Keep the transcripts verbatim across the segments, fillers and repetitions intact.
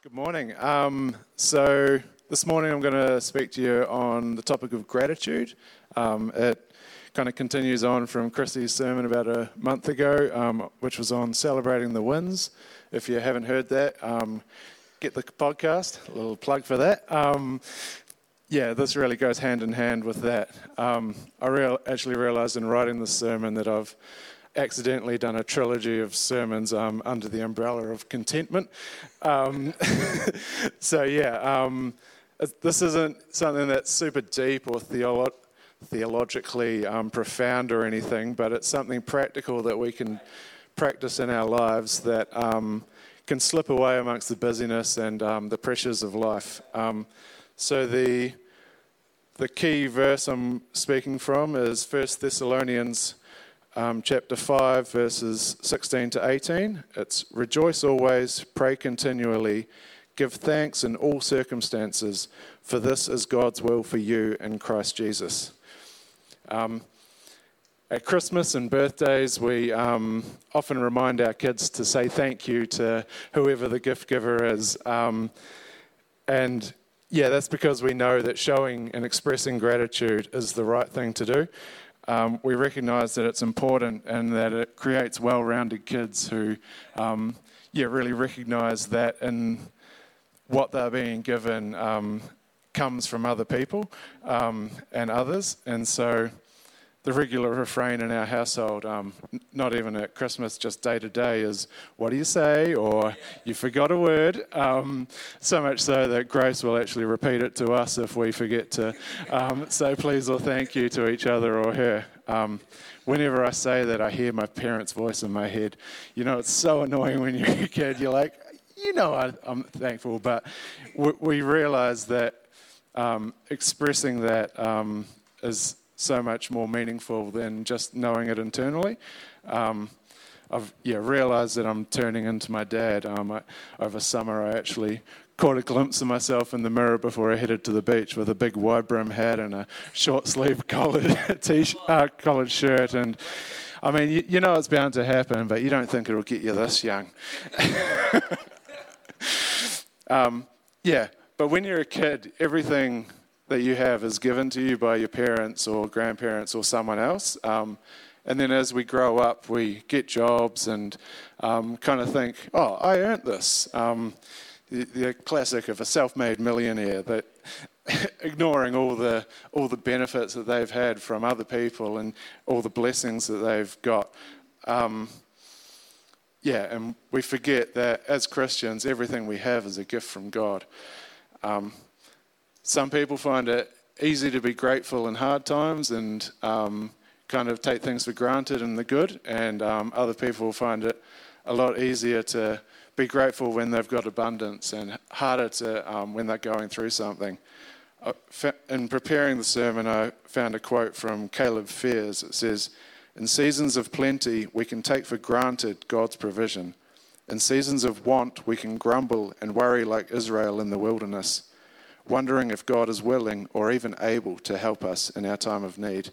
Good morning. Um, so this morning I'm going to speak to you on the topic of gratitude. Um, it kind of continues on from Chrissy's sermon about a month ago, um, which was on celebrating the wins. If you haven't heard that, um, get the podcast, a little plug for that. Um, yeah, this really goes hand in hand with that. Um, I real, actually realised in writing this sermon that I've accidentally done a trilogy of sermons um, under the umbrella of contentment. Um, so yeah, um, this isn't something that's super deep or theolo- theologically um, profound or anything, but it's something practical that we can practice in our lives that um, can slip away amongst the busyness and um, the pressures of life. Um, so the the key verse I'm speaking from is First Thessalonians Um, chapter five, verses sixteen to eighteen. It's rejoice always, pray continually, give thanks in all circumstances, for this is God's will for you in Christ Jesus. Um, at Christmas and birthdays, we um, often remind our kids to say thank you to whoever the gift giver is. Um, and yeah, that's because we know that showing and expressing gratitude is the right thing to do. Um, we recognise that it's important and that it creates well-rounded kids who, um, yeah, really recognise that in what they're being given um, comes from other people um, and others. And so the regular refrain in our household, um, not even at Christmas, just day to day, is "What do you say?" or "You forgot a word." Um, so much so that Grace will actually repeat it to us if we forget to um, say please or thank you to each other or her. Um, whenever I say that, I hear my parents' voice in my head. You know, it's so annoying when you're a kid. You're like, you know, I, I'm thankful, but we, we realise that um, expressing that um, is so much more meaningful than just knowing it internally. Um, I've yeah realised that I'm turning into my dad. Um, I, over summer, I actually caught a glimpse of myself in the mirror before I headed to the beach with a big wide brim hat and a short sleeve collared t-shirt, uh, collared shirt. And I mean, you, you know it's bound to happen, but you don't think it'll get you this young. um, yeah, but when you're a kid, everything that you have is given to you by your parents or grandparents or someone else. Um, and then as we grow up, we get jobs and um, kind of think, oh, I earned this. Um, the, the classic of a self-made millionaire, that ignoring all the all the benefits that they've had from other people and all the blessings that they've got. Um, yeah, and we forget that as Christians, everything we have is a gift from God. Um, Some people find it easy to be grateful in hard times and um, kind of take things for granted in the good, and um, other people find it a lot easier to be grateful when they've got abundance and harder to um, when they're going through something. In preparing the sermon, I found a quote from Caleb Fears. It says, "In seasons of plenty, we can take for granted God's provision. In seasons of want, we can grumble and worry like Israel in the wilderness, wondering if God is willing or even able to help us in our time of need."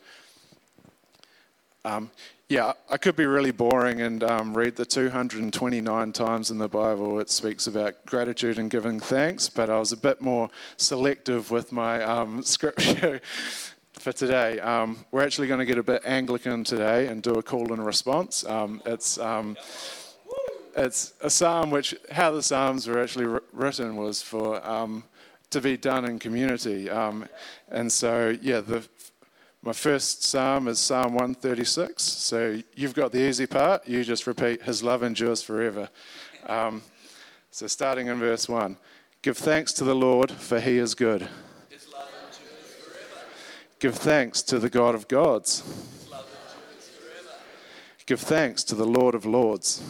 Um, yeah, I could be really boring and um, read the two hundred twenty-nine times in the Bible it speaks about gratitude and giving thanks, but I was a bit more selective with my um, scripture for today. Um, we're actually going to get a bit Anglican today and do a call and response. Um, it's... Um, It's a psalm which, how the psalms were actually written was for um, to be done in community. Um, and so, yeah, the, my first psalm is Psalm one thirty-six. So you've got the easy part. You just repeat, "His love endures forever." Um, so starting in verse one, "Give thanks to the Lord, for he is good. His love endures forever. Give thanks to the God of gods. His love endures forever. Give thanks to the Lord of lords.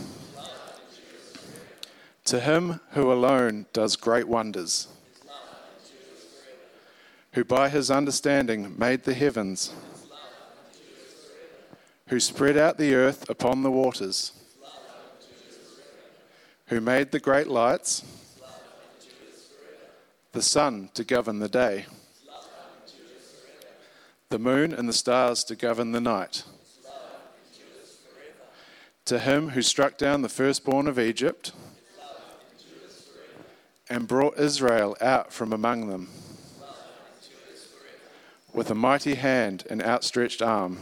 To him who alone does great wonders, who by his understanding made the heavens, who spread out the earth upon the waters, who made the great lights, the sun to govern the day, the moon and the stars to govern the night. To him who struck down the firstborn of Egypt and brought Israel out from among them with a mighty hand and outstretched arm.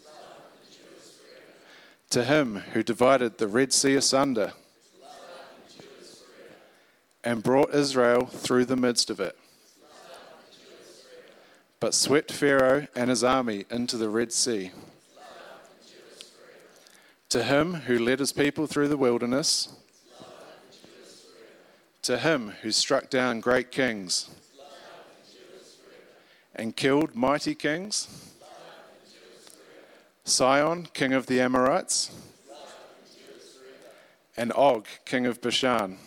To him who divided the Red Sea asunder and brought Israel through the midst of it, but swept Pharaoh and his army into the Red Sea. To him who led his people through the wilderness, to him who struck down great kings and killed mighty kings, Sihon, king of the Amorites, and Og, king of Bashan,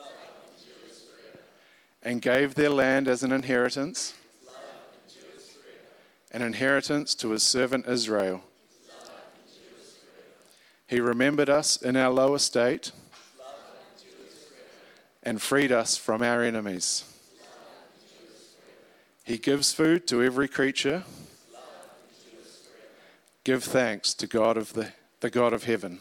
and gave their land as an inheritance, an inheritance to his servant Israel. He remembered us in our low estate and freed us from our enemies. He gives food to every creature. Give thanks to God of the, the God of heaven.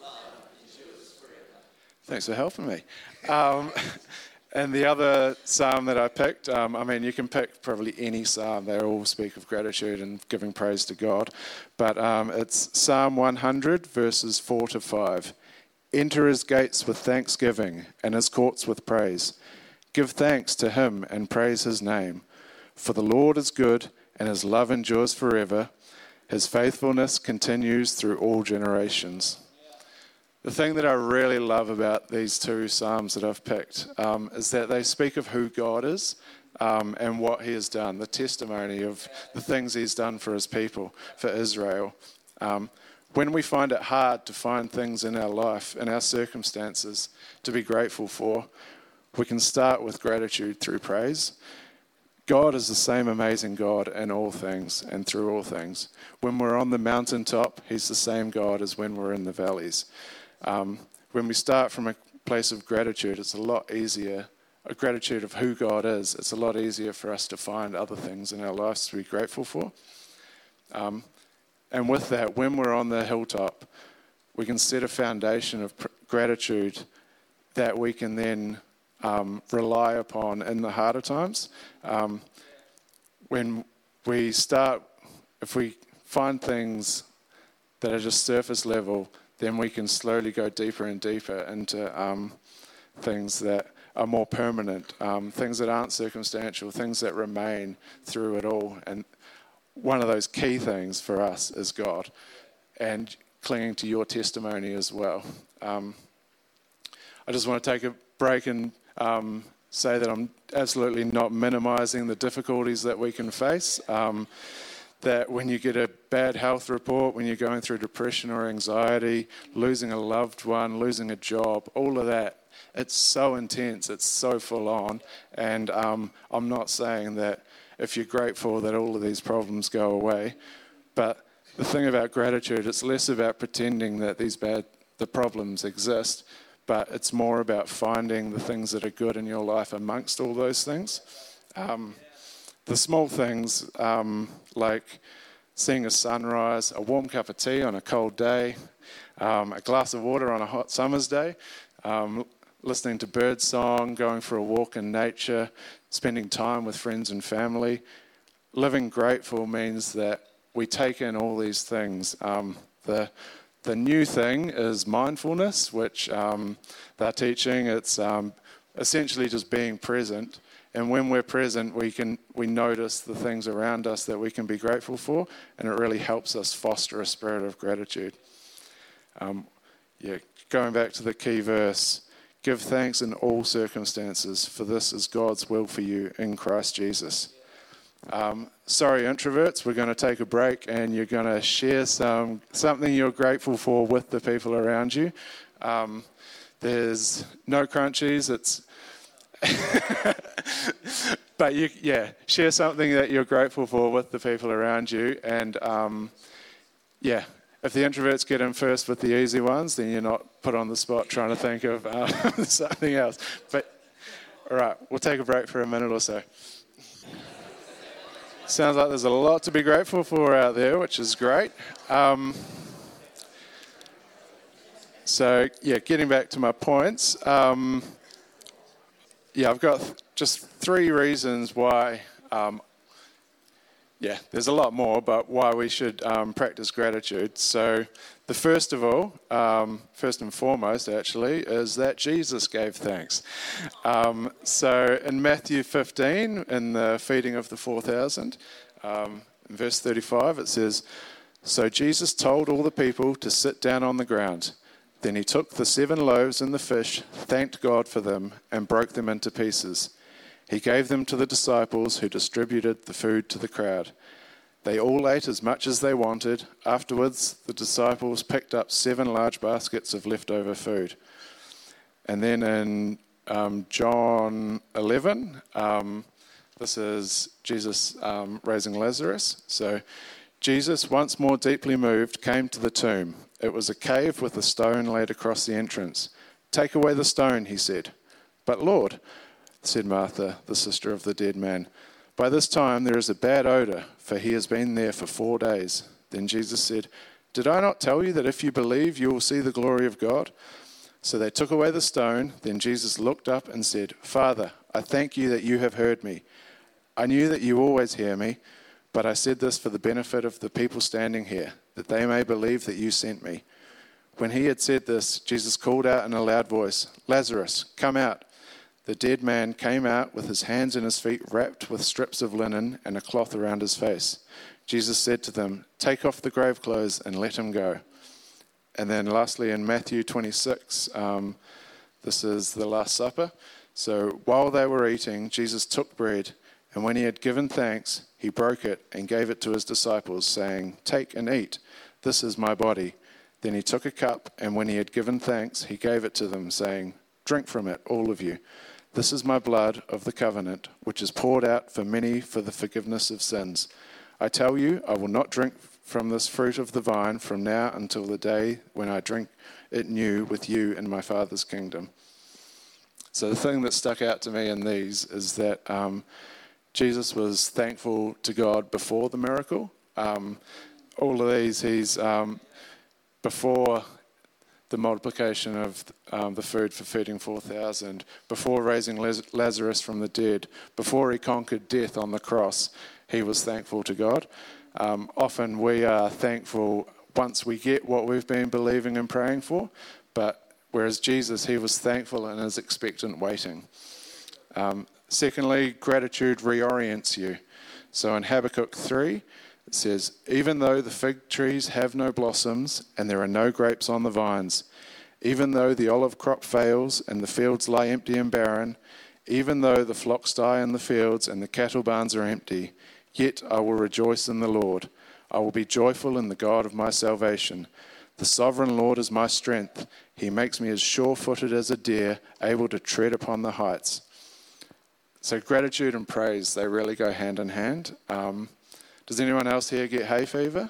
Thanks for helping me. Um, and the other psalm that I picked, um, I mean, you can pick probably any psalm. They all speak of gratitude and giving praise to God. But um, it's Psalm one hundred, verses four to five. Enter his gates with thanksgiving and his courts with praise. Give thanks to him and praise his name. For the Lord is good and his love endures forever. His faithfulness continues through all generations. The thing that I really love about these two psalms that I've picked um, is that they speak of who God is um, and what he has done, the testimony of the things he's done for his people, for Israel. Um, when we find it hard to find things in our life, in our circumstances, to be grateful for, we can start with gratitude through praise. God is the same amazing God in all things and through all things. When we're on the mountaintop, he's the same God as when we're in the valleys. Um, when we start from a place of gratitude, it's a lot easier, a gratitude of who God is, it's a lot easier for us to find other things in our lives to be grateful for. Um, and with that, when we're on the hilltop, we can set a foundation of pr- gratitude that we can then um, rely upon in the harder times. Um, when we start, if we find things that are just surface level, then we can slowly go deeper and deeper into um, things that are more permanent, um, things that aren't circumstantial, things that remain through it all. And one of those key things for us is God, and clinging to your testimony as well. Um, I just want to take a break and um, say that I'm absolutely not minimizing the difficulties that we can face. Um, that when you get a bad health report, when you're going through depression or anxiety, losing a loved one, losing a job, all of that, it's so intense, it's so full on. And um, I'm not saying that if you're grateful that all of these problems go away, but the thing about gratitude, it's less about pretending that these bad, the problems exist, but it's more about finding the things that are good in your life amongst all those things. Um, The small things um, like seeing a sunrise, a warm cup of tea on a cold day, um, a glass of water on a hot summer's day, um, listening to bird song, going for a walk in nature, spending time with friends and family. Living grateful means that we take in all these things. Um, the the new thing is mindfulness, which um, they're teaching. It's um, essentially just being present. And when we're present, we can we notice the things around us that we can be grateful for, and it really helps us foster a spirit of gratitude. Um, yeah, going back to the key verse, give thanks in all circumstances, for this is God's will for you in Christ Jesus. Um, sorry, introverts, we're going to take a break, and you're going to share some something you're grateful for with the people around you. Um, there's no crunchies. It's But you, yeah, share something that you're grateful for with the people around you. And um, yeah, if the introverts get in first with the easy ones, then you're not put on the spot trying to think of uh, something else. But all right, we'll take a break for a minute or so. Sounds like there's a lot to be grateful for out there, which is great. Um, so yeah, getting back to my points. Um, yeah, I've got th- just three reasons why, um, yeah, there's a lot more, but why we should um, practice gratitude. So the first of all, um, first and foremost actually, is that Jesus gave thanks. Um, so in Matthew fifteen, in the feeding of the four thousand, um, in verse thirty-five, it says, "So Jesus told all the people to sit down on the ground. Then he took the seven loaves and the fish, thanked God for them, and broke them into pieces. He gave them to the disciples, who distributed the food to the crowd. They all ate as much as they wanted. Afterwards, the disciples picked up seven large baskets of leftover food." And then in um, John eleven, um, this is Jesus um, raising Lazarus. So Jesus, once more deeply moved, came to the tomb. It was a cave with a stone laid across the entrance. "Take away the stone," he said. "But Lord," said Martha, the sister of the dead man, "by this time there is a bad odor, for he has been there for four days." Then Jesus said, "Did I not tell you that if you believe, you will see the glory of God?" So they took away the stone. Then Jesus looked up and said, "Father, I thank you that you have heard me. I knew that you always hear me, but I said this for the benefit of the people standing here, that they may believe that you sent me." When he had said this, Jesus called out in a loud voice, "Lazarus, come out." The dead man came out with his hands and his feet wrapped with strips of linen and a cloth around his face. Jesus said to them, "Take off the grave clothes and let him go." And then lastly, in Matthew twenty-six, um, this is the Last Supper. So while they were eating, Jesus took bread, and when he had given thanks, he broke it and gave it to his disciples, saying, "Take and eat. This is my body." Then he took a cup, and when he had given thanks, he gave it to them, saying, "Drink from it, all of you. This is my blood of the covenant, which is poured out for many for the forgiveness of sins. I tell you, I will not drink from this fruit of the vine from now until the day when I drink it new with you in my Father's kingdom." So the thing that stuck out to me in these is that um, Jesus was thankful to God before the miracle. Um, all of these, he's um, before the multiplication of um, the food for feeding four thousand, before raising Lazarus from the dead, before he conquered death on the cross, he was thankful to God. Um, often we are thankful once we get what we've been believing and praying for, but whereas Jesus, he was thankful in his expectant waiting. Um, secondly, gratitude reorients you. So in Habakkuk three, it says, "Even though the fig trees have no blossoms and there are no grapes on the vines, even though the olive crop fails and the fields lie empty and barren, even though the flocks die in the fields and the cattle barns are empty, yet I will rejoice in the Lord. I will be joyful in the God of my salvation. The sovereign Lord is my strength. He makes me as sure-footed as a deer, able to tread upon the heights." So gratitude and praise, they really go hand in hand. Um, Does anyone else here get hay fever?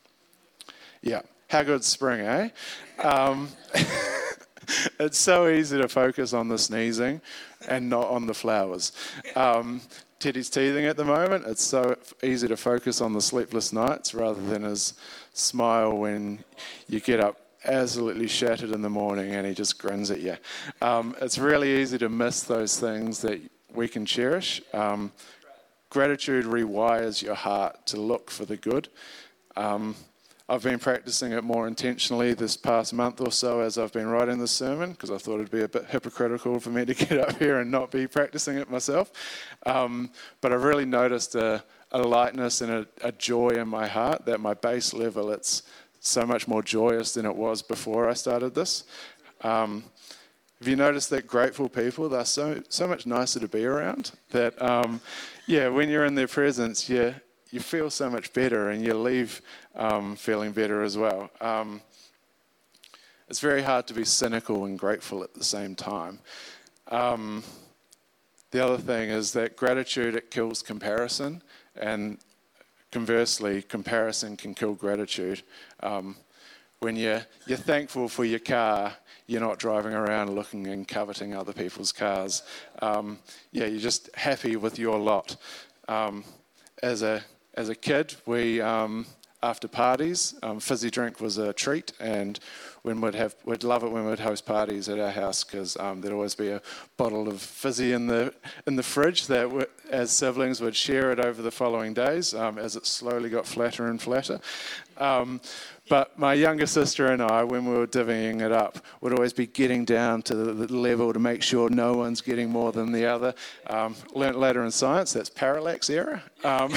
Yeah. How good's spring, eh? Um, it's so easy to focus on the sneezing and not on the flowers. Um, Teddy's teething at the moment. It's so easy to focus on the sleepless nights rather than his smile when you get up absolutely shattered in the morning and he just grins at you. Um, it's really easy to miss those things that we can cherish. Um, Gratitude rewires your heart to look for the good. Um, I've been practicing it more intentionally this past month or so as I've been writing this sermon, because I thought it'd be a bit hypocritical for me to get up here and not be practicing it myself. Um, but I've really noticed a, a lightness and a, a joy in my heart that my base level, it's so much more joyous than it was before I started this. Um, Have you noticed that grateful people, they're so so much nicer to be around? That, um, yeah, when you're in their presence, you, you feel so much better and you leave um, feeling better as well. Um, it's very hard to be cynical and grateful at the same time. Um, the other thing is that gratitude, it kills comparison, and conversely, comparison can kill gratitude. Um, when you're, you're thankful for your car, you're not driving around looking and coveting other people's cars. Um, yeah, you're just happy with your lot. Um, as a as a kid, we um, after parties, um, fizzy drink was a treat, and when we'd have, we'd love it when we'd host parties at our house because um, there'd always be a bottle of fizzy in the in the fridge that, we, as siblings, would share it over the following days um, as it slowly got flatter and flatter. Um, But my younger sister and I, when we were divvying it up, would always be getting down to the level to make sure no one's getting more than the other. Um, learnt later in science, that's parallax error. Um,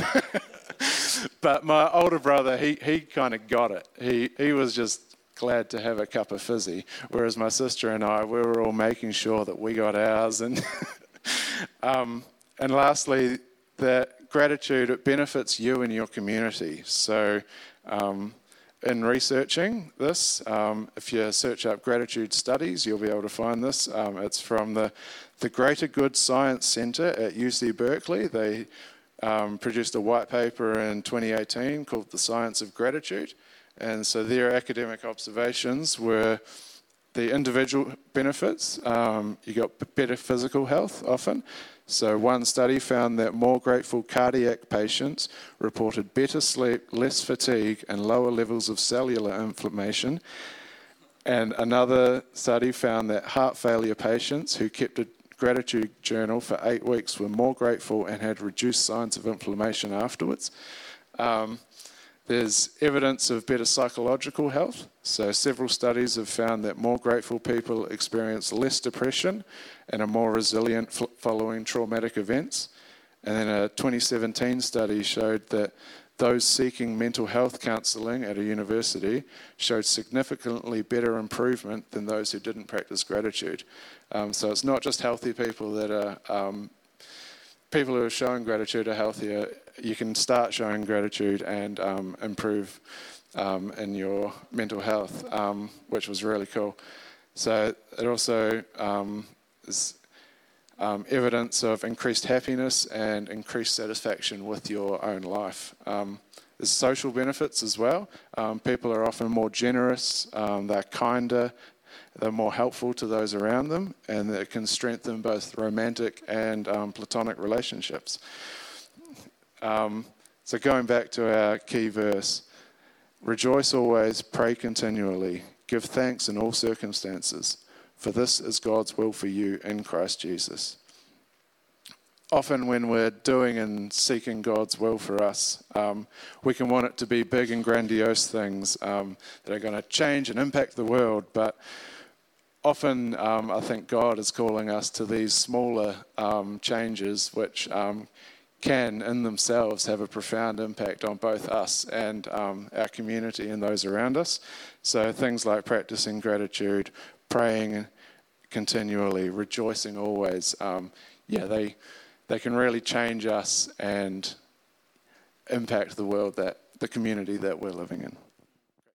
but my older brother, he he kind of got it. He he was just glad to have a cup of fizzy, whereas my sister and I, we were all making sure that we got ours. And um, and lastly, that gratitude, it benefits you and your community. So. Um, In researching this, um, if you search up gratitude studies, you'll be able to find this. Um, it's from the, the Greater Good Science Center at U C Berkeley. They um, produced a white paper in twenty eighteen called The Science of Gratitude. And so their academic observations were the individual benefits. Um, you got better physical health often. So one study found that more grateful cardiac patients reported better sleep, less fatigue, and lower levels of cellular inflammation. And another study found that heart failure patients who kept a gratitude journal for eight weeks were more grateful and had reduced signs of inflammation afterwards. Um, There's evidence of better psychological health. So several studies have found that more grateful people experience less depression and are more resilient f- following traumatic events. And then a twenty seventeen study showed that those seeking mental health counselling at a university showed significantly better improvement than those who didn't practice gratitude. Um, so it's not just healthy people that are... Um, people who are showing gratitude are healthier. You can start showing gratitude and um, improve um, in your mental health, um, which was really cool. So it also um, is um, evidence of increased happiness and increased satisfaction with your own life. Um, there's social benefits as well. Um, people are often more generous, um, they're kinder, they're more helpful to those around them, and it can strengthen both romantic and um, platonic relationships. Um, so going back to our key verse, rejoice always, pray continually, give thanks in all circumstances, for this is God's will for you in Christ Jesus. Often when we're doing and seeking God's will for us, um, we can want it to be big and grandiose things um, that are going to change and impact the world, but often um, I think God is calling us to these smaller um, changes which um, can in themselves have a profound impact on both us and um, our community and those around us. So things like practicing gratitude, praying continually, rejoicing always, um, yeah, they they can really change us and impact the world, that the community that we're living in.